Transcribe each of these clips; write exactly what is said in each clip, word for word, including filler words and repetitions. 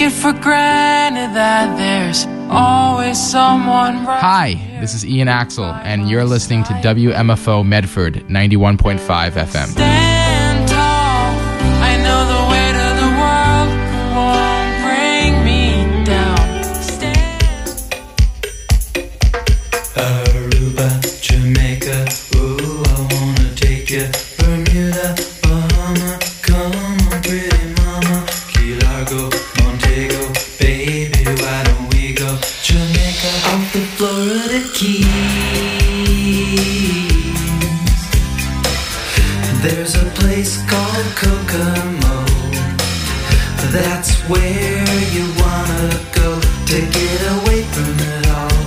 it for granted that there's always someone right. Hi, this is Ian Axel, and you're listening to W M F O Medford ninety-one point five F M. Stand tall. I know the weight of the world won't bring me down. Stand. Aruba, Jamaica, ooh, I wanna take you. Bermuda, Bahama, come on, pretty mama. Key Largo, Montego, baby, why don't we go? Jamaica, off the Florida Keys. There's a place called Kokomo. That's where you wanna go to get away from it all.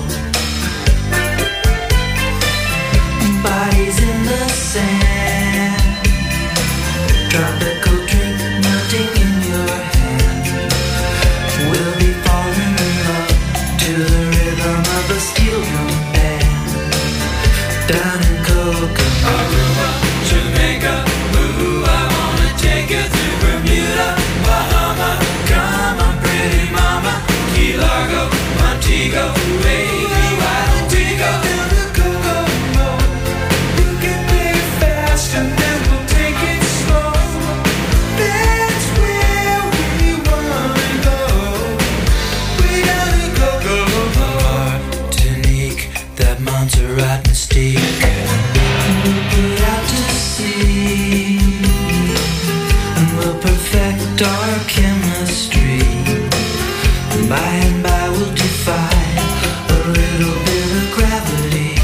Bodies in the sand, tropical drink melting in your hand. We'll be falling in love to the rhythm of a steel drum band. Down in Kokomo, Aruba, Jamaica, ooh, I wanna take you to Bermuda, Bahama, come on, pretty mama. Key Largo, Montego, baby, why don't we go down to Kokomo? We can play it fast and then we'll take it slow. That's where we wanna go. We gotta go, go, go. Martinique, that Montserrat mystique. We'll put out to sea and we'll perfect our chemistry. By and by we'll defy a little bit of gravity.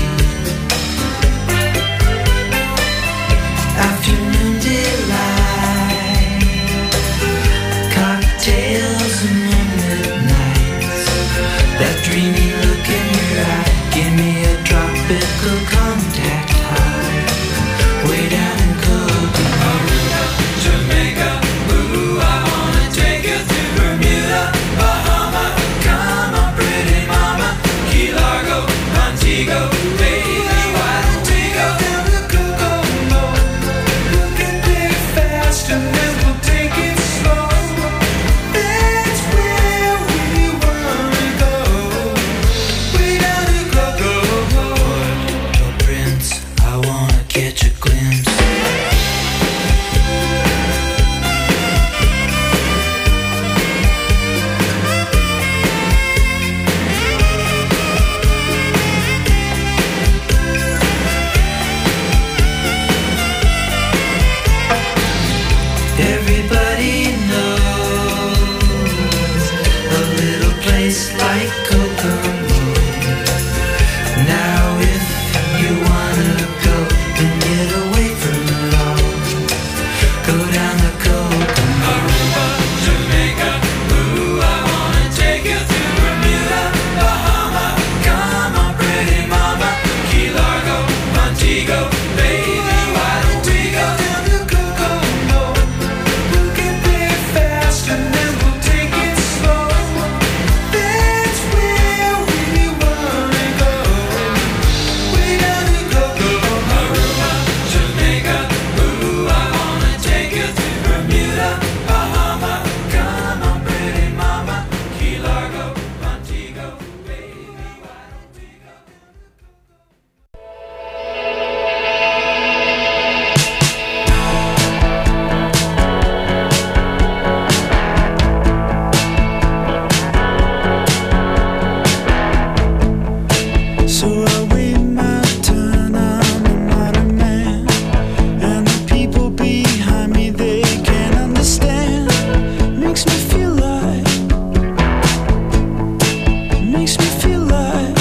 Afternoon delight, cocktails and moonlit nights. That dreamy look in your eye, give me a tropical contact high. Way down in Kokomo, Jamaica, ooh, I wanna take you to Bermuda, Bahama, come on, pretty mama. Key Largo, Montego, baby, why don't we go down to Kokomo? We'll get there fast and then we'll take it slow. That's where we wanna go. We gotta go, go, go. Port-au-Prince, I wanna catch a glimpse. Everybody knows a little place like Kokomo. Now if you wanna go and get away from it all, go down to Kokomo. Aruba, Jamaica, ooh, I wanna take you to Bermuda, Bahama, come on, pretty mama. Key Largo, Montego, baby, why don't we go down to Kokomo? We'll get there fast and then we'll take it slow. That's where we wanna go. We gotta go, go. Aruba, Jamaica, ooh, I wanna take you to Bermuda, Bahama, come on, pretty mama. Key Largo, Montego, baby, why don't we go? So I wait my turn, I'm another man. And the people behind me, they can't understand. Makes me feel like, makes me feel like.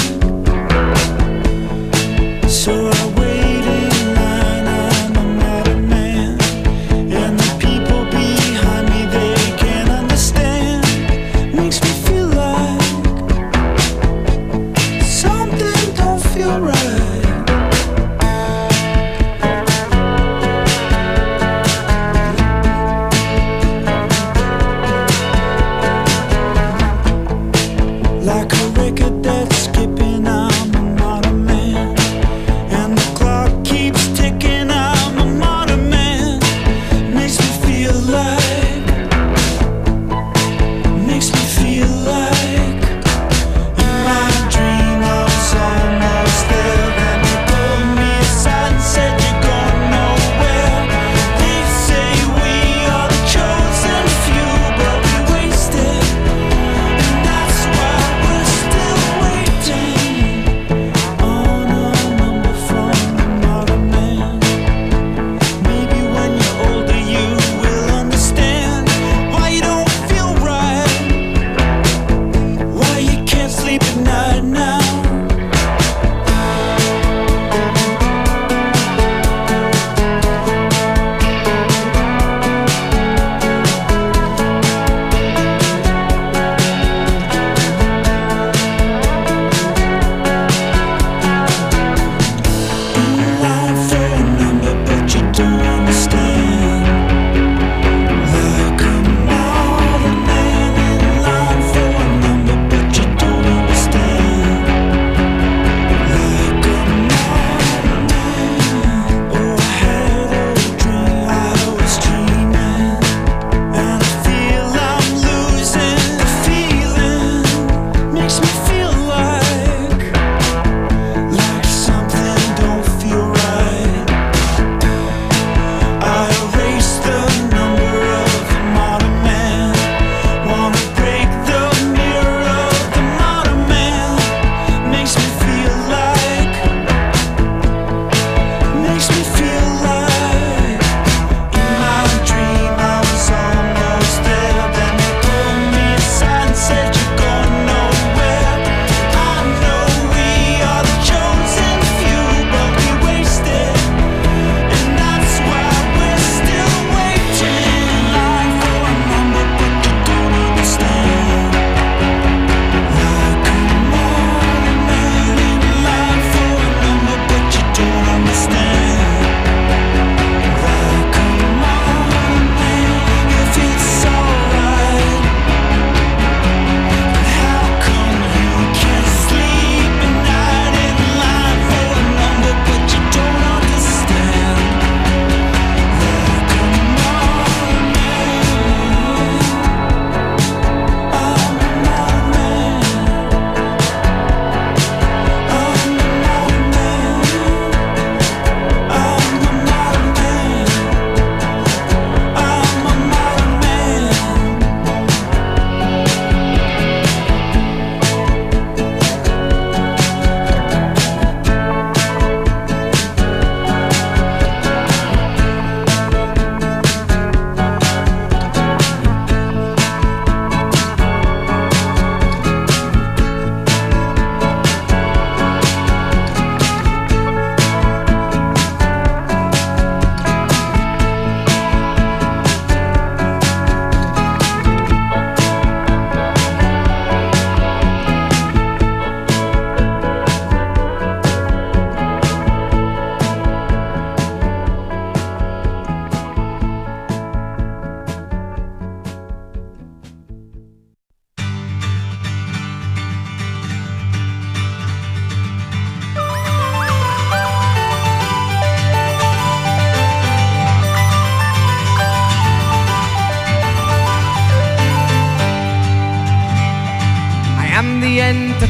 So I wait in line, I'm another man. And the people behind me, they can't understand. Makes me feel like something don't feel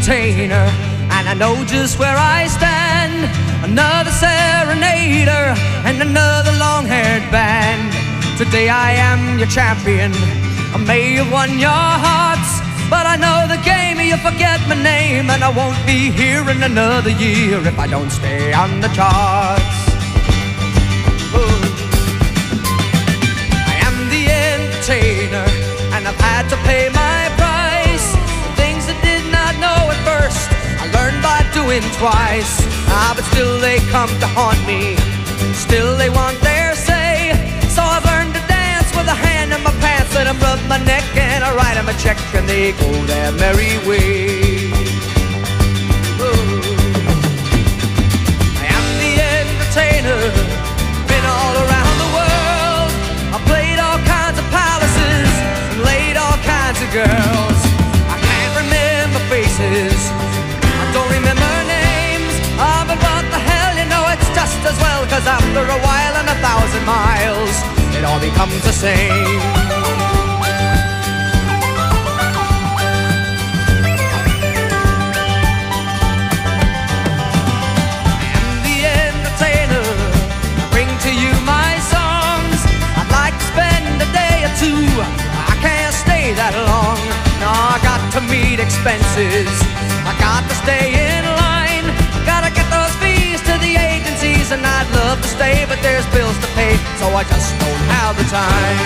entertainer, and I know just where I stand. Another serenader and another long-haired band. Today I am your champion. I may have won your hearts, but I know the game. You forget my name, and I won't be here in another year if I don't stay on the charts. Ooh. I am the entertainer, and I've had to pay my price. Things I did not know at first, I learned by doing twice. Ah, but still they come to haunt me, still they want their say. So I've learned to dance with a hand in my pants, and I rub my neck and I write them a check, and they go their merry way. Ooh. I am the entertainer, been all around the world. I played all kinds of palaces and laid all kinds of girls. I can't remember faces, I don't remember names. Ah, but what the hell, you know it's just as well, 'cause after a while and a thousand miles, it all becomes the same. I am the entertainer, I bring to you my songs. I'd like to spend a day or two, I can't stay that long. No, I got to meet expenses, I got to stay in line, gotta get those fees to the agencies, and I'd love to stay, but there's bills to pay, so I just don't have the time.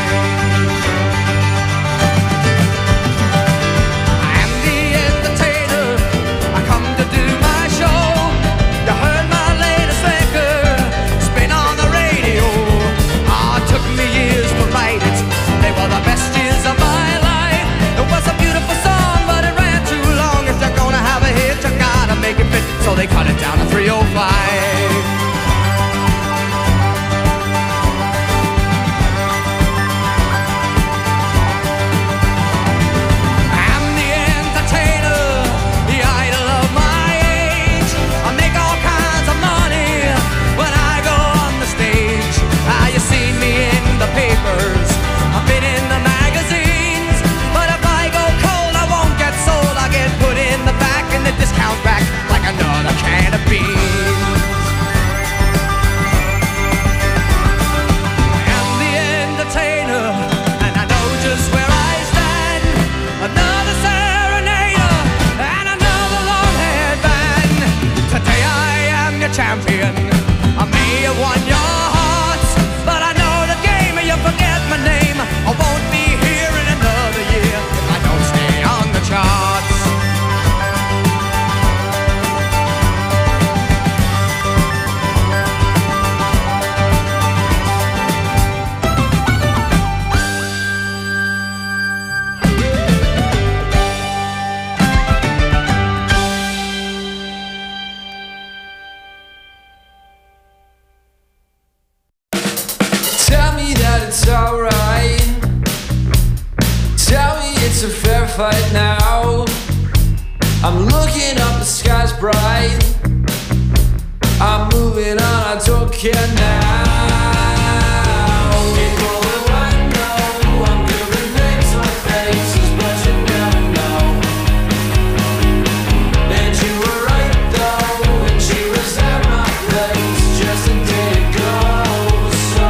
I am the entertainer, I come to do my show. You heard my latest record, it's been on the radio. Ah, it took me years to write it, they were the best years of my life. It was a beautiful song, but it ran too long. If you're gonna have a hit, you gotta make it fit, so they cut it down to three oh five. I've been in the magazines, but if I go cold, I won't get sold. I get put in the back in the discount rack like another can of beans. I am the entertainer, and I know just where I stand. Another serenader and another long-haired band. Today I am your champion. I may have won your hearts, but I know the game, you forget my name. I won't be here in another year if I don't stay on the charts. Tell me that it's alright, tell me it's a fair fight now. I'm looking up, the sky's bright, I'm moving on, I don't care now. People who I know, I'm good with names or faces, but you never know. And you were right though, when she was at my place just a day ago. So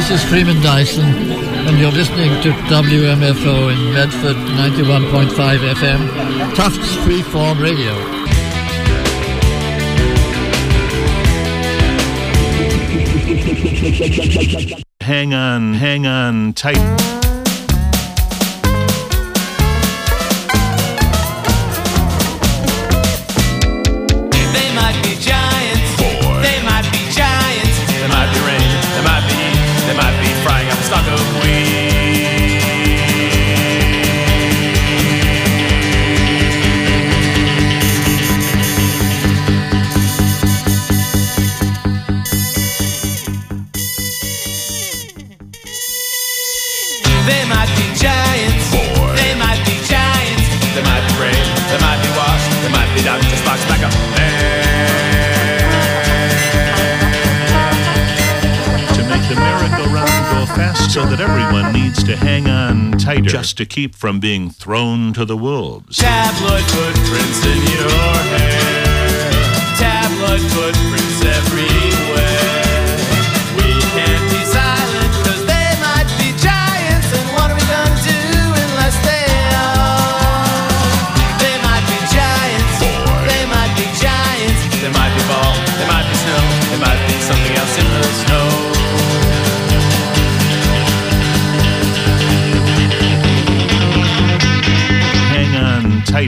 This is Freeman Dyson, and you're listening to W M F O in Medford, ninety-one point five F M, Tufts Freeform Radio. Hang on, hang on tight. So that everyone needs to hang on tighter just to keep from being thrown to the wolves. Tabloid footprints in your hair, tabloid footprints everywhere. We can't be silent cause they might be giants, and what are we gonna do unless they are? They might be giants, they might be giants, they might be ball, they might be snow, they might be something else in the snow. Tight.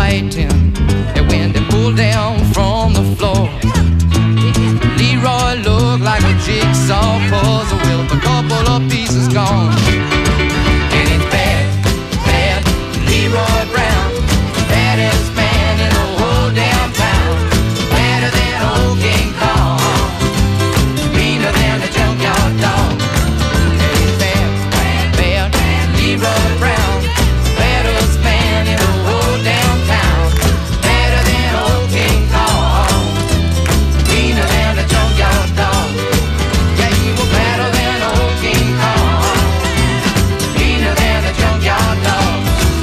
fighting. And when they pulled down from the floor, Leroy looked like a jigsaw puzzle with a couple of pieces gone. And it's bad, bad Leroy Brown, baddest man in the whole damn town. Badder than old King Kong, meaner than the junkyard dog. And it's bad, bad, bad Leroy Brown, baddest man in the whole damn town. Badder than old King Kong, meaner than the junkyard dog. Yeah, he was badder than old King Kong, meaner than the junkyard dog.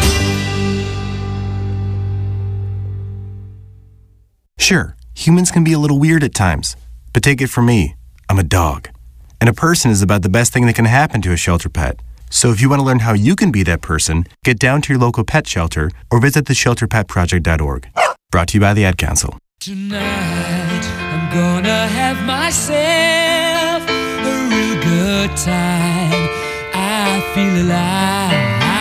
Sure, humans can be a little weird at times, but take it from me, I'm a dog. And a person is about the best thing that can happen to a shelter pet. So if you want to learn how you can be that person, get down to your local pet shelter or visit the shelter pet project dot org. Brought to you by the Ad Council. Tonight I'm gonna have myself a real good time. I feel alive,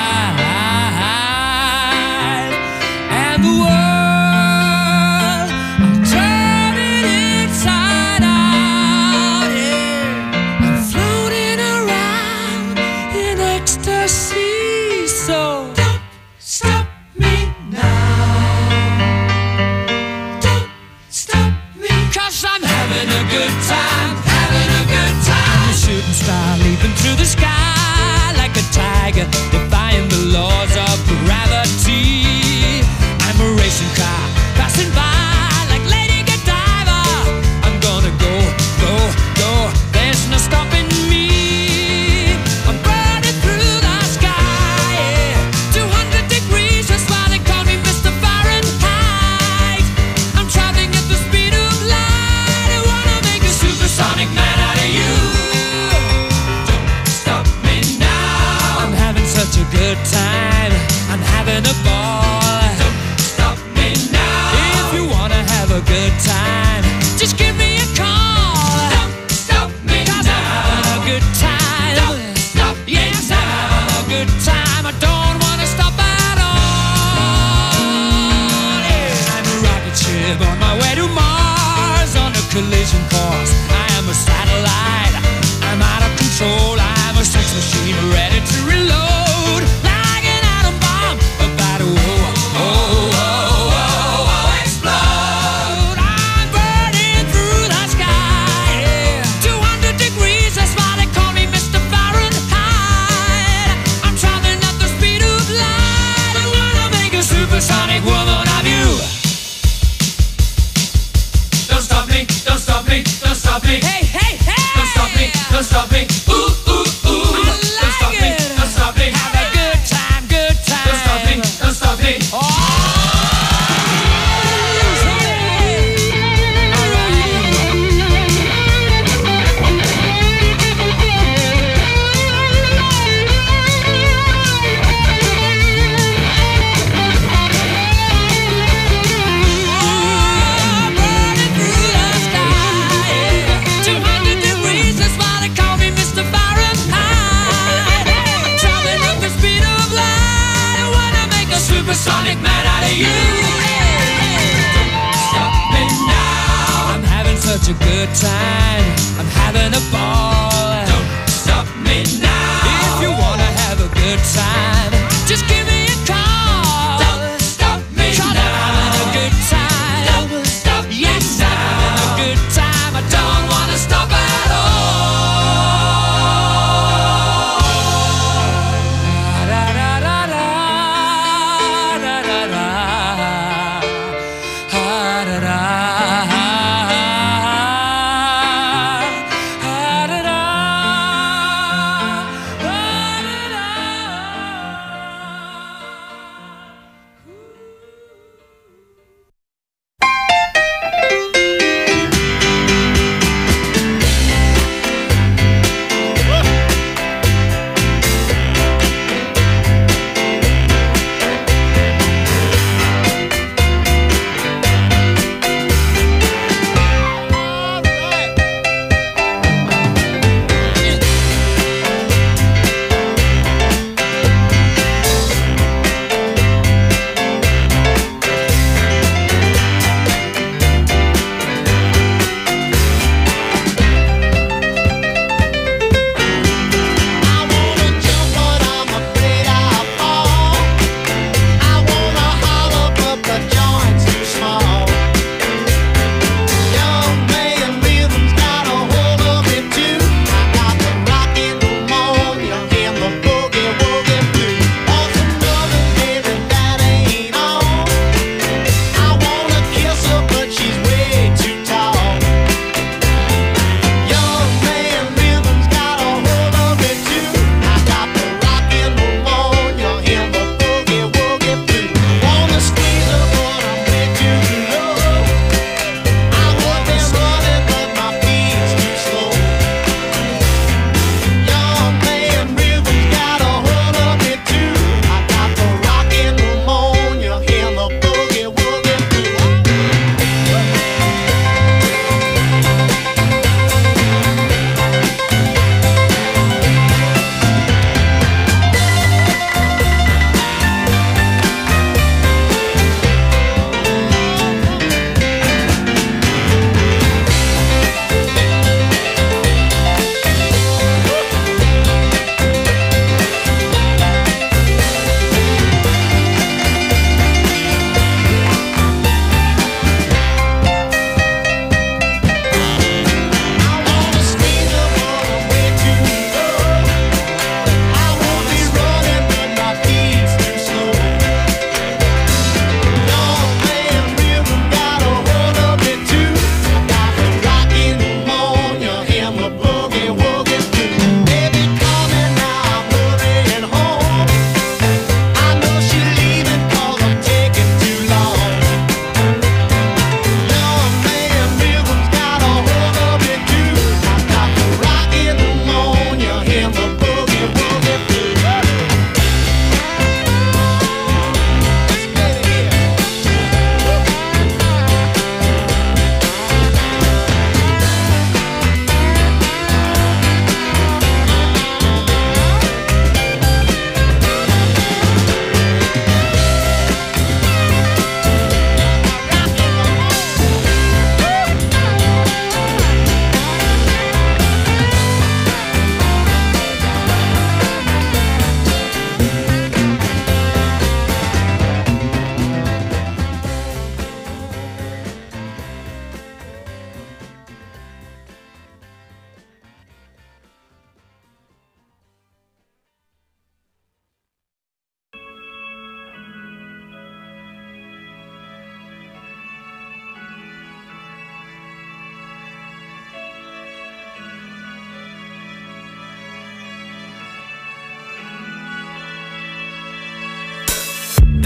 and the world I'm turning inside out. Yeah, I'm floating around in ecstasy. So don't stop me now. Don't stop me, 'cause I'm having a good time, having a good time. A shooting star leaping through the sky like a tiger, defying the laws of gravity. I'm a racing car passing by like Lady Godiva. I'm gonna go, go, go, there's no stopping me. I'm burning through the sky, yeah. two hundred degrees, that's why they call me Mister Fahrenheit. I'm traveling at the speed of light. I wanna make a supersonic man out of you. Don't stop me now. I'm having such a good time, I'm having a ball. Don't stop me now. If you wanna have a good time, just give me a call. Don't stop me 'cause now. I'm having a good time. Don't stop me yes, now. I'm having a good time. I don't wanna stop at all. Yeah. I'm a rocket ship on my way to Mars on a collision course. I am a satellite. I'm out of control. I'm a sex machine ready to reload like an atom bomb about to oh, oh, oh, oh, oh, explode. I'm burning through the sky, yeah. two hundred degrees, that's why they call me Mister Fahrenheit. I'm traveling at the speed of light. I wanna make a supersonic woman of you. Don't stop me, don't stop me, don't stop me. Hey, hey, hey! Don't stop me, don't stop me. Ooh, ooh, ooh. Don't stop me, don't stop me. Have a good time, good time. Don't stop me, don't stop me. Oh! Burning through the sky, two hundred degrees, that's why they call me Mister Fahrenheit. I'm traveling at the speed of light. I wanna make a supersonic man out of you. Don't stop me now. I'm having such a good time, I'm having a ball. Don't stop me now. If you wanna have a good time, just give me a call. Don't stop me now. I'm having a good time. Don't stop yes, me now. I'm having a good time. I don't wanna stop at all. Da, da, da, da, da, da, da. Ah, da, da. Ah, da, da. Ah, da, da.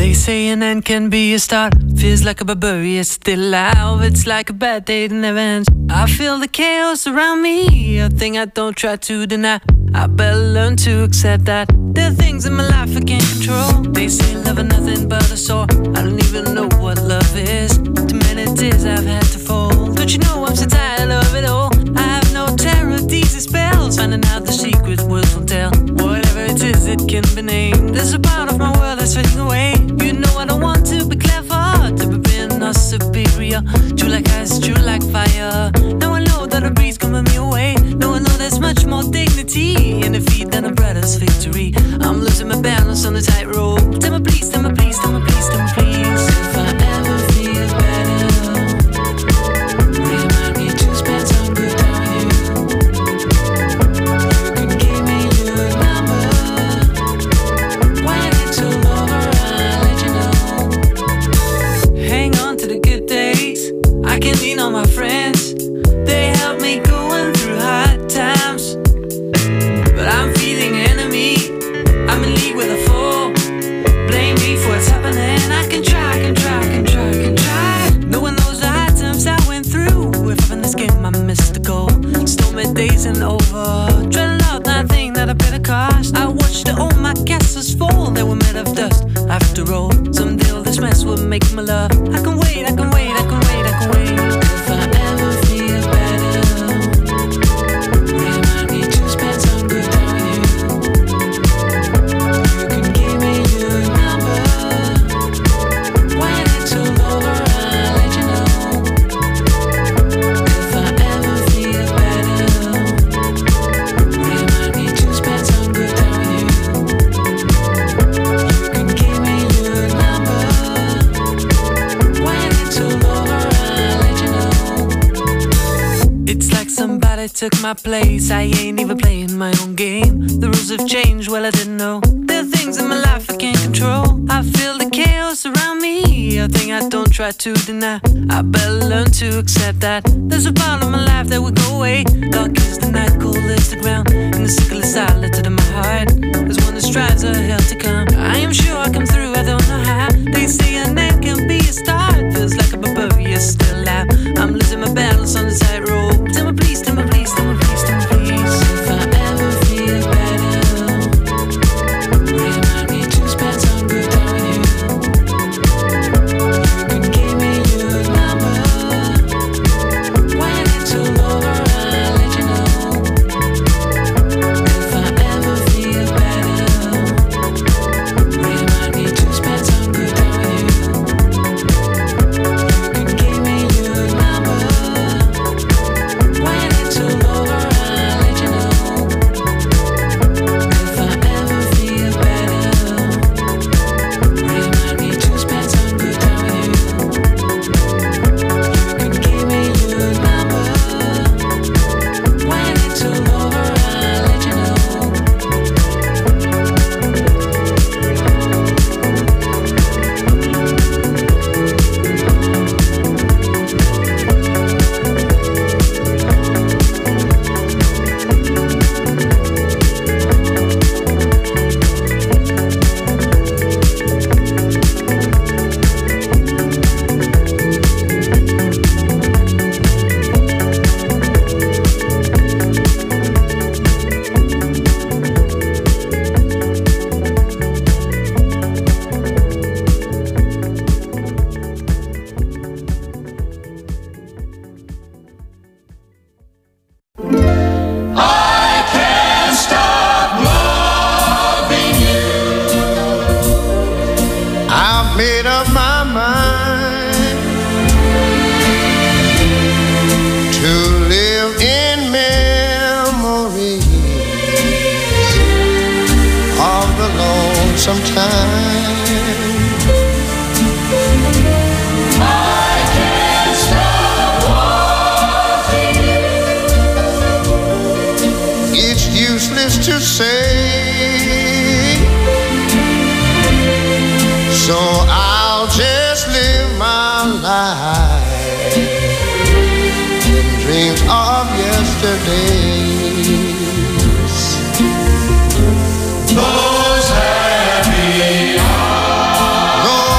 They say an end can be a start. Feels like a barbarian still alive. It's like a bad day that never ends. I feel the chaos around me, a thing I don't try to deny. I better learn to accept that there are things in my life I can't control. They say love is nothing but a sore. I don't even know what love is. Too many tears I've had to fold. Don't you know I'm so tired of it all? I have no terror, these are spells. Finding out the secret words will tell. Whatever it is, it can be named. There's a part of my world that's fading away. You know I don't want to be clever, to be being or superior. True like ice, true like fire. Now I know that a breeze coming me away. Now I know there's much more dignity in defeat than a brother's victory. I'm losing my balance on the tightrope. Tell me please, tell me please, tell me please, tell me please. If I ever feel better, remind me to spend some good time with you. You can give me your number. When it's all over, I'll let you know. Hang on to the good days. I can lean on my friends. They help me going through hard times. But I'm feeling enemy. I'm in league with a foe. Blame me for what's happening. I can try, can try, can try, can try. Knowing those hard times I went through. If in this game I missed the goal. Stormy days and over. Dreading out nothing that I paid a cost. I watched all my castles fall. They were made of dust. After all, someday all this mess will make my love. I can wait, I can wait, I can wait, I can wait. If I ever feel better, remind me to spend some good time with you. You can give me your number. When it's all over, I'll let you know. If I ever feel better, remind me to spend some good time with you. You can give me your number. When it's all over, I'll let you know. It's like somebody took my place. I ain't even playing my own game. The rules have changed, well I didn't know. There are things in my life I can't control. I feel the chaos around me, a thing I don't try to deny. I better learn to accept that there's a part of my life that will go away. Dark is the night, cold is the ground, and the sickle is silent in my heart. There's one that strives a hell to come. I am sure I come through, I don't know how. They say an end can be a start. Feels like a barbarian still alive. I'm losing my balance on the tightrope. Tell me please, tell me please, tell me please, tell me please. If I ever feel better, remind me to spend some good time with you. You can give me your number. When it's all over, I'll let you know. If I ever feel better, remind me to spend some good time with you. You can give me your number. When it's all over, I'll let you know. If I ever feel better, remind me to spend some good time with you. You can give me your number. When it's all over, I'll let you know. I've made up my mind to live in memories of the lonesome time. I can't stop wanting you. It's useless to say, so I'll just live my life in dreams of yesterdays. Those happy hours,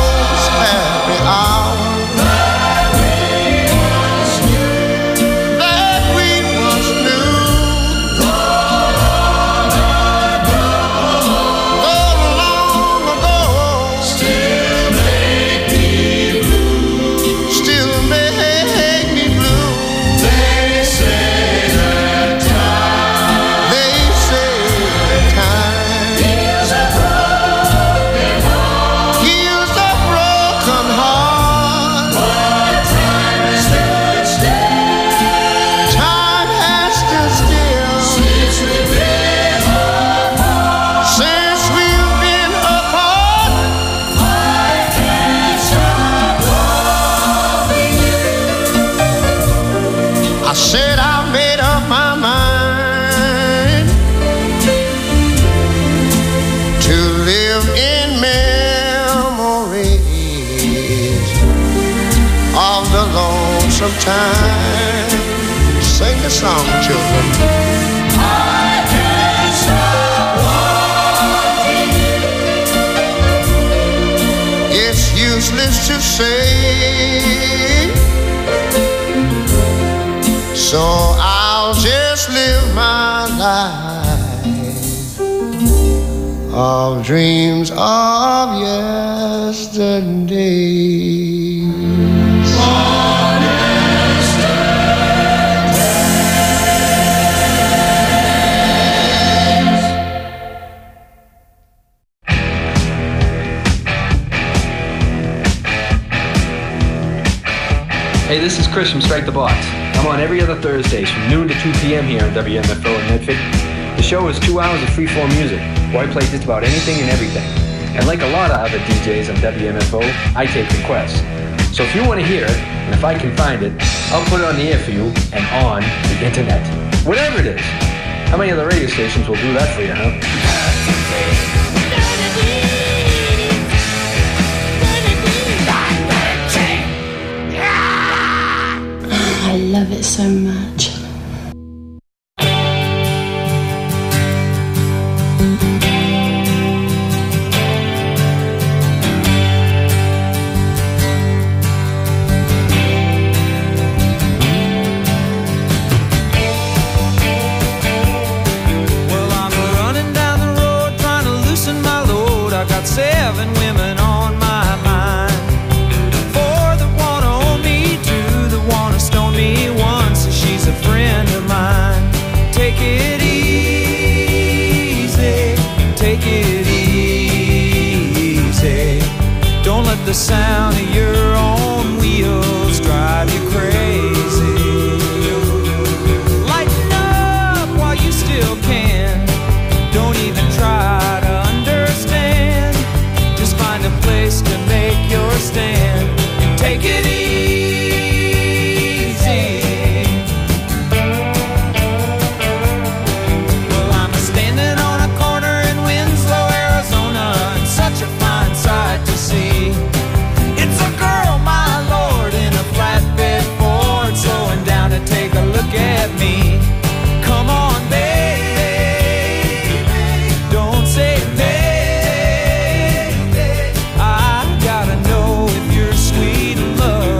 some time. Sing the song, children. I can't stop wanting you. It's useless to say, so I'll just live my life of dreams of yesterday. Hey, this is Chris from Strike the Box. I'm on every other Thursdays from noon to two p.m. here on W M F O in Medford. The show is two hours of free-form music, where I play just about anything and everything. And like a lot of other D Js on W M F O, I take requests. So if you want to hear it, and if I can find it, I'll put it on the air for you and on the internet. Whatever it is. How many other radio stations will do that for you, huh? I love it so much. Well, I'm running down the road trying to loosen my load. I got seven women on my mind. Four that wanna own me, two that wanna stone me, one says she's a friend of mine. Take it easy, take it easy. Don't let the sound of your own wheels drive you crazy. Lighten up while you still can. Don't even try to understand. Just find a place to make your stand and take it easy. Well, I'm standing on a corner in Winslow, Arizona, and such a fine sight to see. It's a girl, my lord, in a flatbed Ford, slowing down to take a look at me. Come on, baby, don't say baby. I gotta know if you're sweet and love.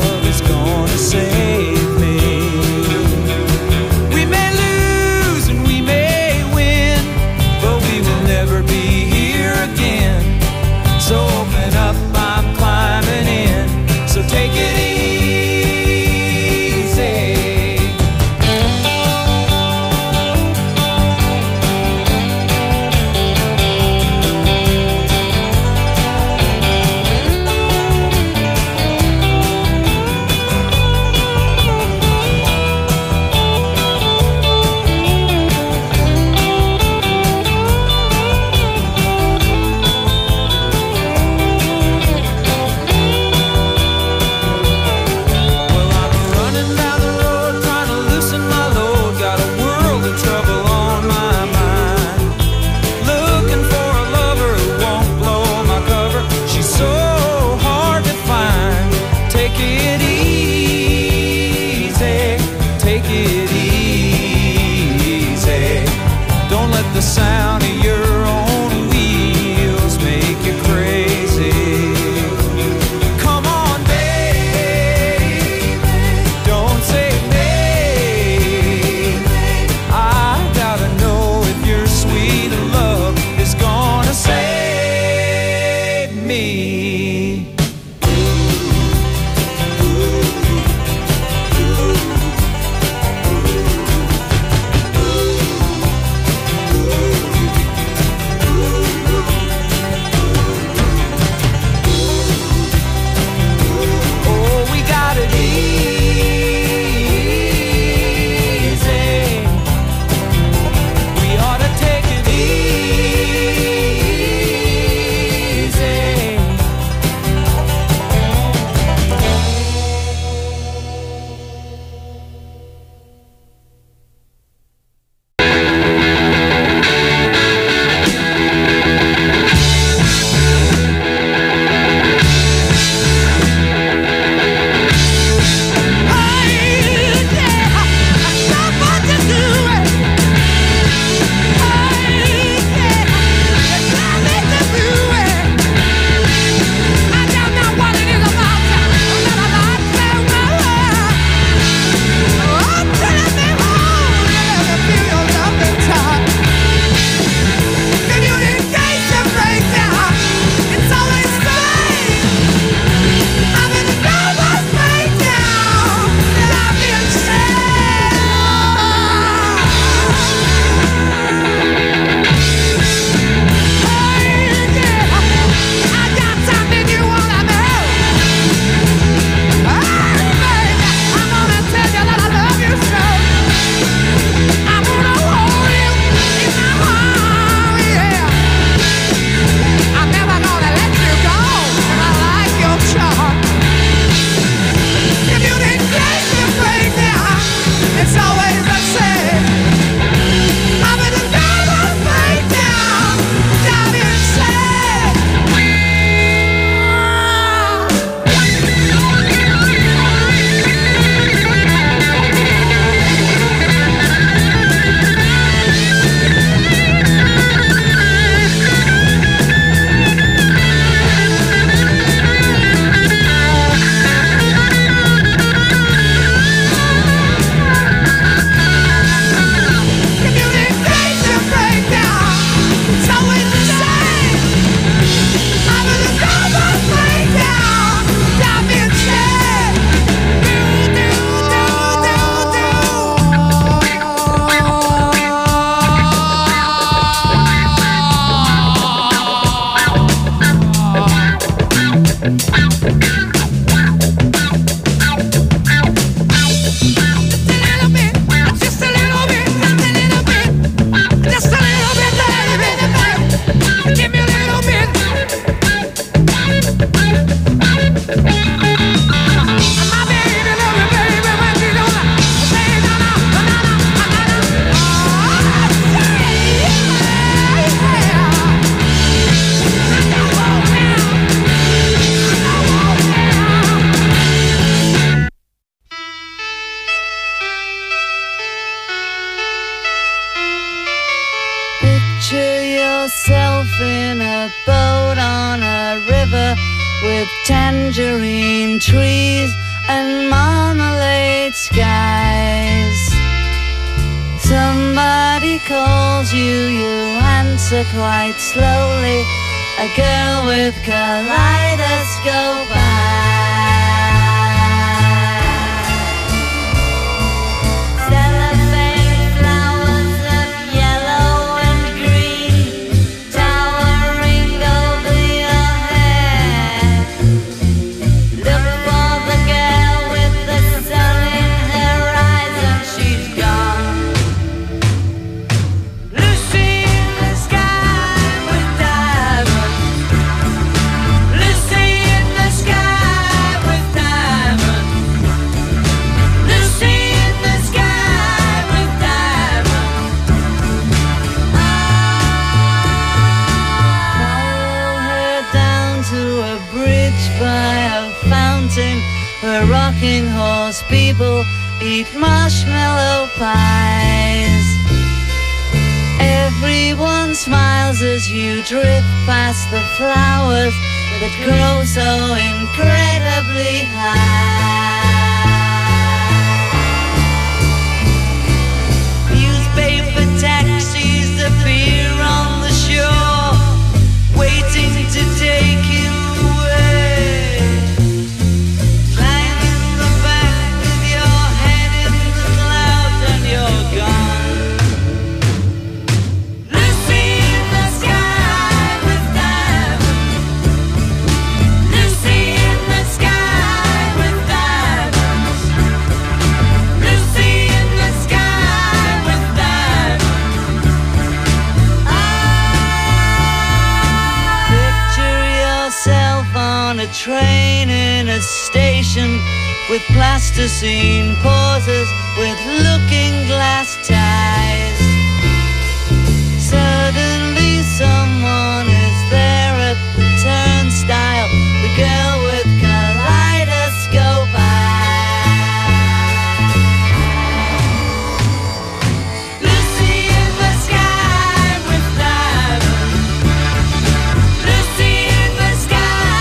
Tangerine trees and marmalade skies. Somebody calls you, you answer quite slowly. A girl with kaleidoscope where rocking horse people eat marshmallow pies. Everyone smiles as you drift past the flowers that grow so incredibly high. Newspaper taxis appear on the shore, waiting to take you away. Train in a station with plasticine pauses with looking glass ties. Suddenly someone is there at the turnstile, the girl with kaleidoscope eyes. Lucy in the sky with diamonds. Lucy in the sky.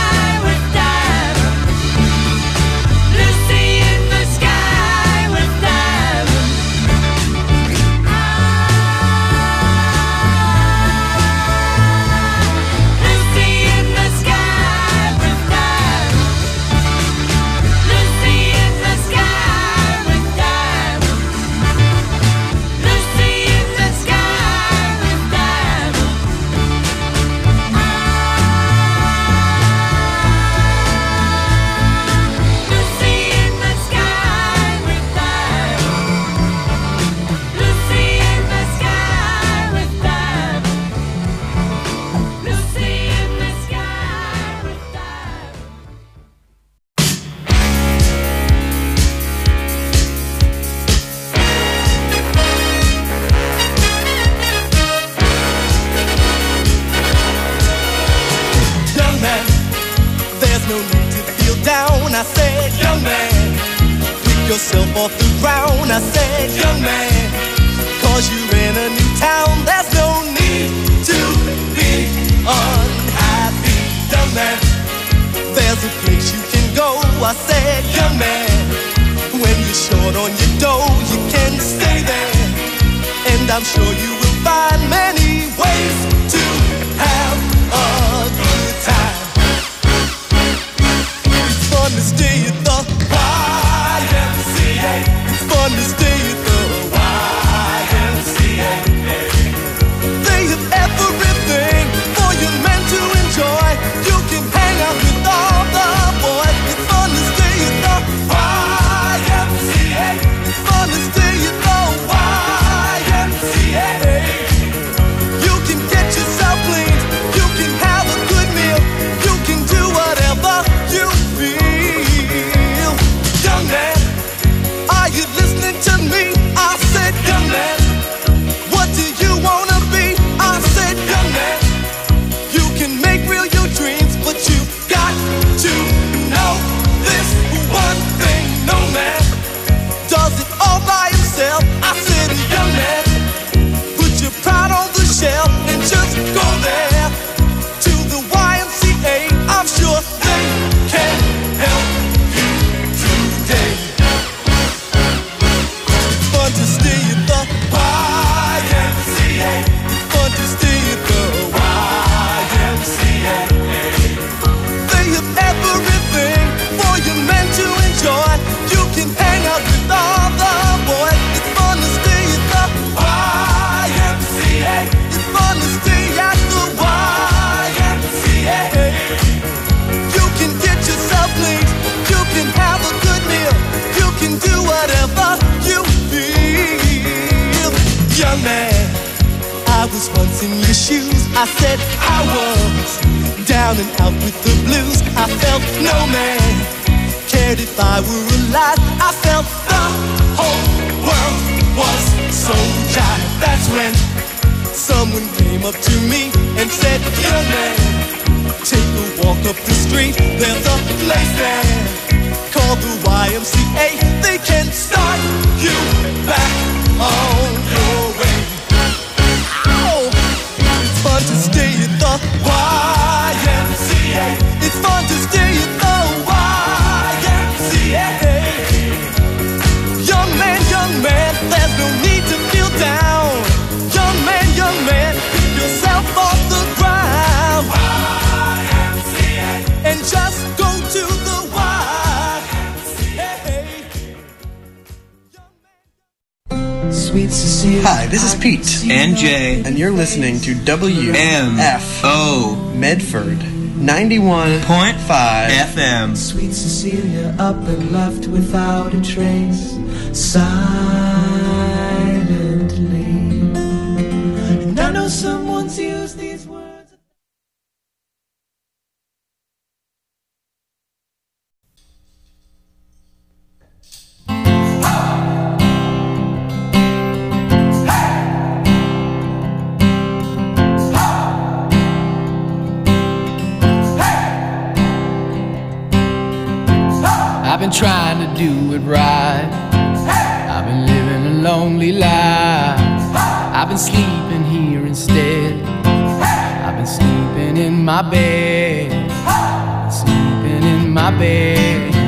I said, young man, pick yourself off the ground. I said, young man, cause you're in a new town. There's no need to be unhappy, young man. There's a place you can go. I said, young man, when you're short on your dough, you can stay there. And I'm sure you will find many ways to have a good time. Fun to stay at the Y M C A. It's fun to stay at the Y M C A. They have everything for you men to enjoy. You can hang out with all the boys. was once in your shoes. I said I was down and out with the blues. I felt no man cared if I were alive. I felt the whole world was so jive. That's when someone came up to me and said, young man, take a walk up the street. There's a place there called the Y M C A. They can start you back on your way. Ow! It's fun to stay at the Y M C A. It's fun to stay at the Y M C A. Young man, young man, there's no need to feel down. Young man, young man, pick yourself off the ground. Y M C A. And just go to the Y M C A. Sweet Cecilia. Hi, this is Pete. And Jay. And you're listening to W M F O Medford ninety-one point five F M. Sweet Cecilia up and left without a trace, silently. And I know someone's used these words. I've been trying to do it right. I've been living a lonely life. I've been sleeping here instead. I've been sleeping in my bed. Sleeping in my bed.